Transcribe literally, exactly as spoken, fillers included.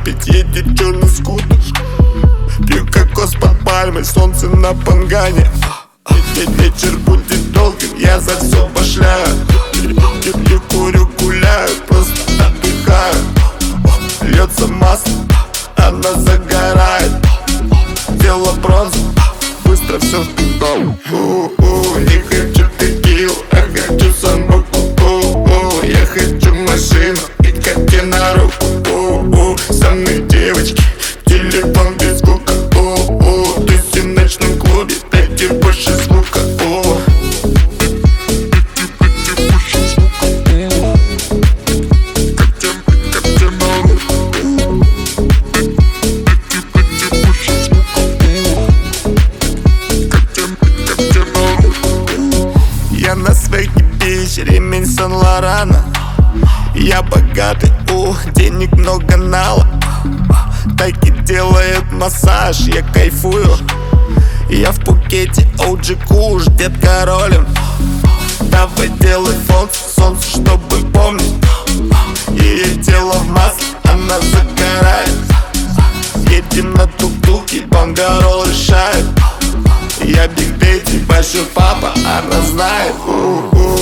выпить, едет черный скутер. Пью кокос под пальмой, солнце на пангане. Вечер будет долгим, я за все башляю. Пью, курю, гуляю, просто отдыхаю. Льется масло, она загорает. Тело бронза, быстро все впитал. Не хочу текилу, а хочу самбуку. Я хочу машину и коте на руку. Со мной девочки, телефон без звука. Ты в ночном клубе, дайте больше звука. Я на свеке бич, ремень Сан-Лорана. Я богатый, ух, денег много нала. Тайки делает массаж, я кайфую. Я в Пукете, о джи Куш, детка ролим. Давай делай фокус, солнце, чтобы помнить. Ее тело в масле, она загорает. Едем на тук-туке, бангарол решает. Я Биг Бейти, большой папа, она знает. У-у.